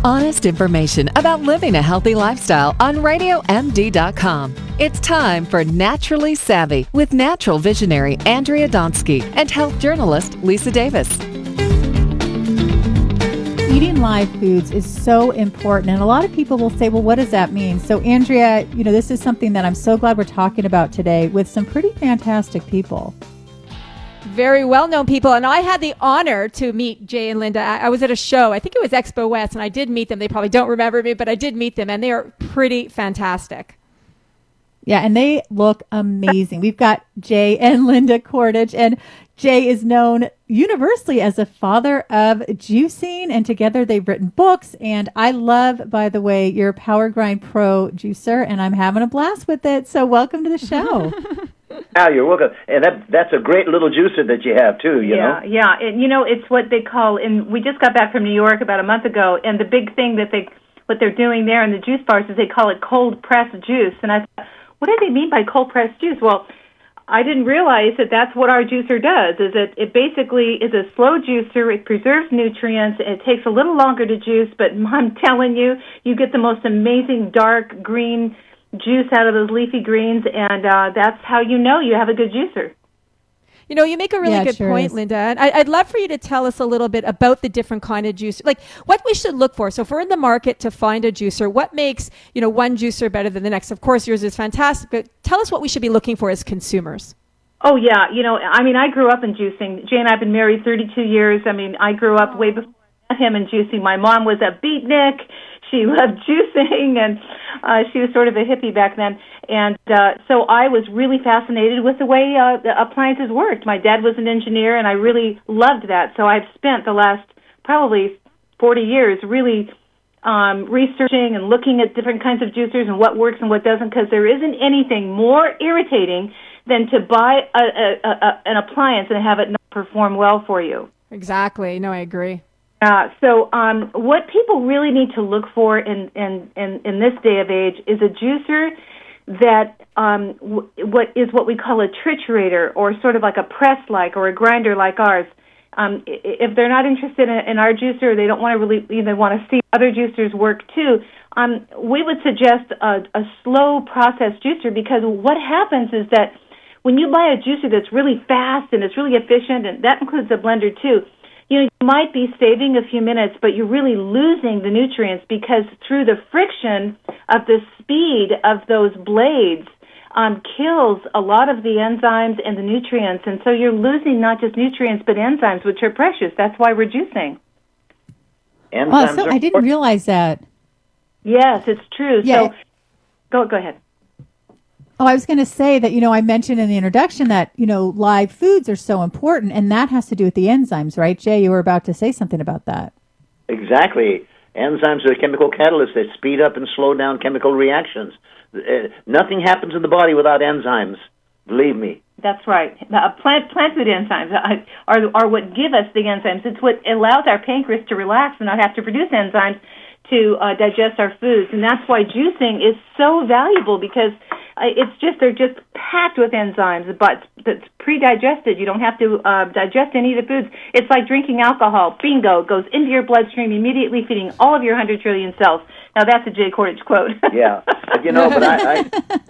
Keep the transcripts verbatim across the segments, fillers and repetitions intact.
Honest information about living a healthy lifestyle on radio m d dot com. It's time for Naturally Savvy with natural visionary Andrea Donsky and health journalist Lisa Davis. Eating live foods is so important, and a lot of people will say, well, what does that mean? So, Andrea, you know, this is something that I'm so glad we're talking about today with some pretty fantastic people. Very well-known people, and I had the honor to meet Jay and Linda. I was at a show, I think it was Expo West, and I did meet them. They probably don't remember me, but I did meet them, and they are pretty fantastic. Yeah, and they look amazing. We've got Jay and Linda Kordich, and Jay is known universally as a father of juicing, and together they've written books. And I love, by the way, your Power Grind Pro juicer, and I'm having a blast with it. So welcome to the show. Oh, you're welcome. And that that's a great little juicer that you have, too, you yeah, know? Yeah, and you know, it's what they call, and we just got back from New York about a month ago, and the big thing that they, what they're doing there in the juice bars is they call it cold-pressed juice. And I thought, what do they mean by cold-pressed juice? Well, I didn't realize that that's what our juicer does, is that it basically is a slow juicer. It preserves nutrients. It takes a little longer to juice, but I'm telling you, you get the most amazing dark green juice out of those leafy greens, and uh, that's how you know you have a good juicer. You know, you make a really Yeah, good sure point, is. Linda. And I, I'd love for you to tell us a little bit about the different kind of juice, like what we should look for. So if we're in the market to find a juicer, what makes, you know, one juicer better than the next? Of course, yours is fantastic, but tell us what we should be looking for as consumers. Oh, yeah. You know, I mean, I grew up in juicing. Jay and I have been married thirty-two years. I mean, I grew up way before I met him in juicing. My mom was a beatnik. She loved juicing, and uh, she was sort of a hippie back then. And uh, so I was really fascinated with the way uh, the appliances worked. My dad was an engineer, and I really loved that. So I've spent the last probably forty years really um, researching and looking at different kinds of juicers and what works and what doesn't, because there isn't anything more irritating than to buy a, a, a, an appliance and have it not perform well for you. Exactly. No, I agree. Uh, so um, what people really need to look for in, in, in, in this day of age is a juicer that um, w- what is what we call a triturator, or sort of like a press-like or a grinder like ours. Um, i- if they're not interested in, in our juicer, or they don't want to really, you know, want to see other juicers work too, um, we would suggest a, a slow process juicer, because what happens is that when you buy a juicer that's really fast and it's really efficient, and that includes a blender too, you know, you might be saving a few minutes, but you're really losing the nutrients, because through the friction of the speed of those blades um, kills a lot of the enzymes and the nutrients. And so you're losing not just nutrients, but enzymes, which are precious. That's why we're juicing. Enzymes Oh, so are I didn't important. realize that. Yes, it's true. Yeah. So go go ahead. Oh, I was going to say that, you know, I mentioned in the introduction that, you know, live foods are so important, and that has to do with the enzymes, right? Jay, you were about to say something about that. Exactly. Enzymes are chemical catalysts that speed up and slow down chemical reactions. Uh, nothing happens in the body without enzymes, believe me. That's right. Uh, plant plant food enzymes are are what give us the enzymes. It's what allows our pancreas to relax and not have to produce enzymes to uh, digest our foods, and that's why juicing is so valuable, because uh, it's just they're just packed with enzymes, but it's pre-digested. You don't have to uh, digest any of the foods. It's like drinking alcohol. Bingo, goes into your bloodstream immediately, feeding all of your one hundred trillion cells. Now that's a Jay Kordich quote. Yeah, but you know, but I, I,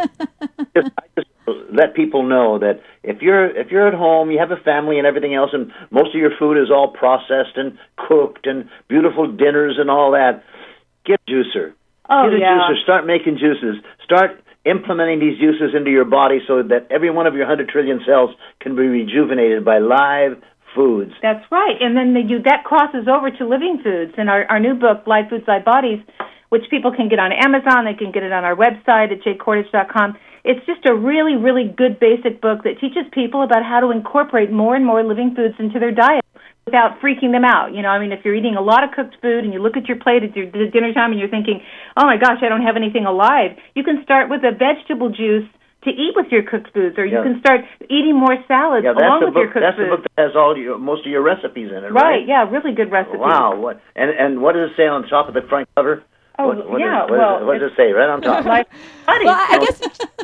just, I just let people know that if you're if you're at home, you have a family and everything else, and most of your food is all processed and cooked and beautiful dinners and all that, get a juicer. Oh, Get a yeah. juicer. Start making juices. Start implementing these juices into your body so that every one of your one hundred trillion cells can be rejuvenated by live foods. That's right. And then the, you, that crosses over to living foods. And our, our new book, Live Foods, Live Bodies, which people can get on Amazon, they can get it on our website at jay kordich dot com. It's just a really, really good basic book that teaches people about how to incorporate more and more living foods into their diet without freaking them out. You know, I mean, if you're eating a lot of cooked food and you look at your plate at your at dinner time and you're thinking, oh my gosh, I don't have anything alive, you can start with a vegetable juice to eat with your cooked foods, or you Yeah. can start eating more salads Yeah, that's along the with book. your cooked That's foods. the book that has all your most of your recipes in it, right? Right, yeah, really good recipes. Wow. What and and what does it say on top of the front cover? Oh, what, what yeah, Is, what, well, is, what does it say right on top? Life Bodies. Well, I I guess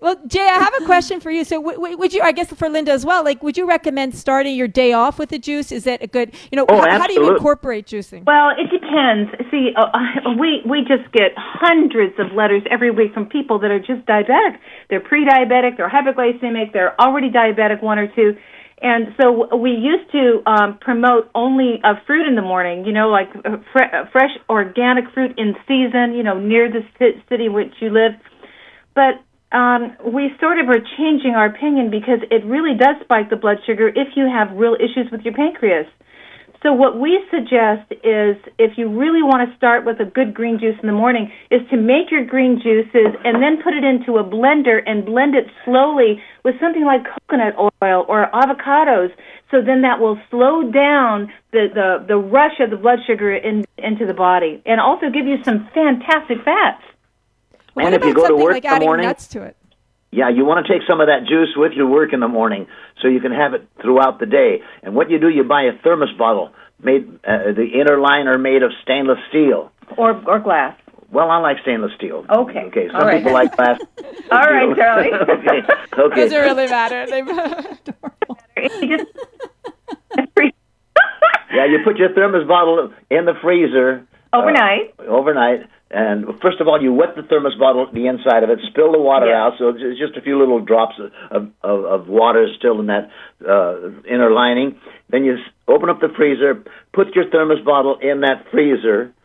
Well, Jay, I have a question for you. So, w- w- would you? I guess for Linda as well. Like, would you recommend starting your day off with a juice? Is that a good? You know, Oh, h- how do you absolutely. incorporate juicing? Well, it depends. See, uh, we we just get hundreds of letters every week from people that are just diabetic. They're pre-diabetic, they're hypoglycemic, they're already diabetic, one or two. And so we used to um, promote only uh, fruit in the morning, you know, like uh, fre- fresh organic fruit in season, you know, near the c- city in which you live. But um, we sort of are changing our opinion because it really does spike the blood sugar if you have real issues with your pancreas. So what we suggest is, if you really want to start with a good green juice in the morning, is to make your green juices and then put it into a blender and blend it slowly with something like coconut oil or avocados. So then that will slow down the, the, the rush of the blood sugar in, into the body, and also give you some fantastic fats. What And if about you go to something work like in the adding morning- nuts to it? Yeah, you want to take some of that juice with you to work in the morning so you can have it throughout the day. And what you do, you buy a thermos bottle, made uh, the inner liner made of stainless steel. Or or glass. Well, I like stainless steel. Okay. Okay, some All right. people like glass. All right, Charlie. okay. Okay. Does it really matter? They- You just- Yeah, you put your thermos bottle in the freezer. Overnight. Uh, overnight. And first of all, you wet the thermos bottle, the inside of it, spill the water Yeah. out, so it's just a few little drops of, of, of water still in that uh, inner lining. Then you s- open up the freezer, put your thermos bottle in that freezer.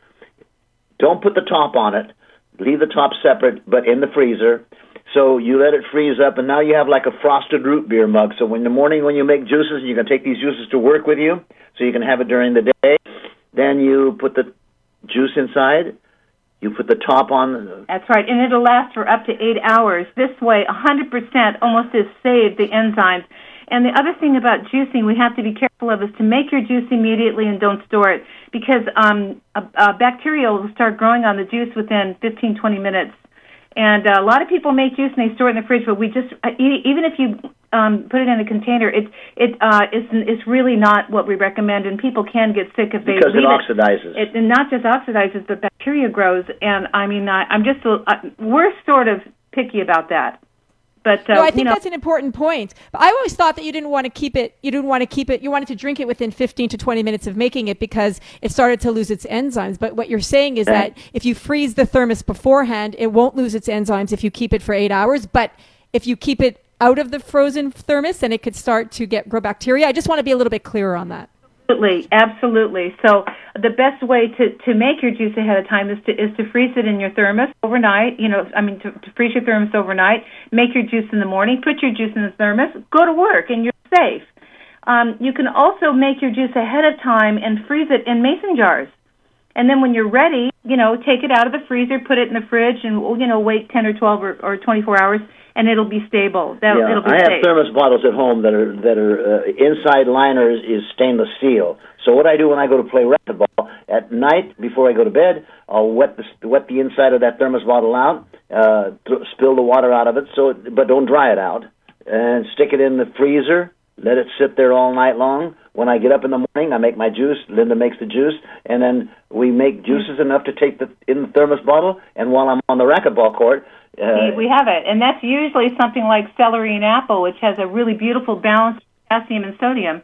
Don't put the top on it. Leave the top separate, but in the freezer. So you let it freeze up, and now you have like a frosted root beer mug. So in the morning when you make juices, you can take these juices to work with you, so you can have it during the day. Then you put the juice inside. You put the top on. That's right, and it'll last for up to eight hours. This way, one hundred percent almost is saved the enzymes. And the other thing about juicing we have to be careful of is to make your juice immediately and don't store it, because um, a, a bacteria will start growing on the juice within fifteen, twenty minutes. And uh, a lot of people make juice and they store it in the fridge, but we just, uh, e- even if you um, put it in a container, it it uh, is it's really not what we recommend, and people can get sick if they Because it leave oxidizes. It, and not just oxidizes, but bacteria grows. And I mean, I, I'm just, uh, we're sort of picky about that. But uh, no, I think you know, that's an important point. But I always thought that you didn't want to keep it. You didn't want to keep it. You wanted to drink it within fifteen to twenty minutes of making it because it started to lose its enzymes. But what you're saying is Right. that if you freeze the thermos beforehand, it won't lose its enzymes if you keep it for eight hours. But if you keep it out of the frozen thermos, then it could start to get grow bacteria. I just want to be a little bit clearer on that. Absolutely, absolutely. So the best way to, to make your juice ahead of time is to is to freeze it in your thermos overnight. You know, I mean, to, to freeze your thermos overnight. Make your juice in the morning. Put your juice in the thermos. Go to work, and you're safe. Um, you can also make your juice ahead of time and freeze it in mason jars. And then when you're ready, you know, take it out of the freezer, put it in the fridge, and you know, wait ten or twelve or, or twenty-four hours, and it'll be stable. That'll, Yeah, it'll be I have safe. thermos bottles at home that are that are uh, inside liners is stainless steel. So what I do when I go to play racquetball at night before I go to bed, I'll wet the wet the inside of that thermos bottle out, uh, th- spill the water out of it, so it, but don't dry it out, and stick it in the freezer. Let it sit there all night long. When I get up in the morning, I make my juice. Linda makes the juice, and then we make juices enough to take the in the thermos bottle. And while I'm on the racquetball court, uh, We we have it, and that's usually something like celery and apple, which has a really beautiful balance of potassium and sodium.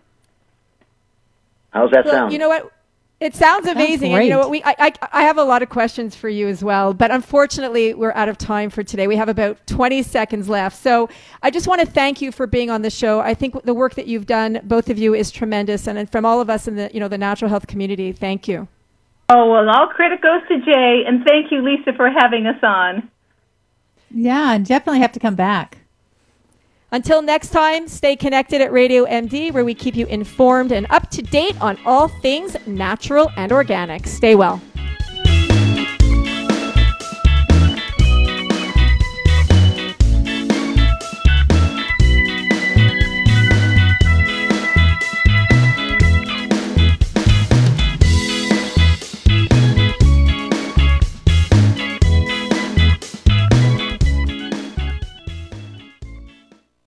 how's that Well, sound? you know what? It sounds amazing. And you know what? We I, I I have a lot of questions for you as well, but unfortunately, we're out of time for today. We have about twenty seconds left. So I just want to thank you for being on the show. I think the work that you've done, both of you, is tremendous, and from all of us in the you know the natural health community, thank you. Oh, well, all credit goes to Jay, and thank you, Lisa, for having us on. Yeah, and definitely have to come back. Until next time, stay connected at Radio M D, where we keep you informed and up to date on all things natural and organic. Stay well.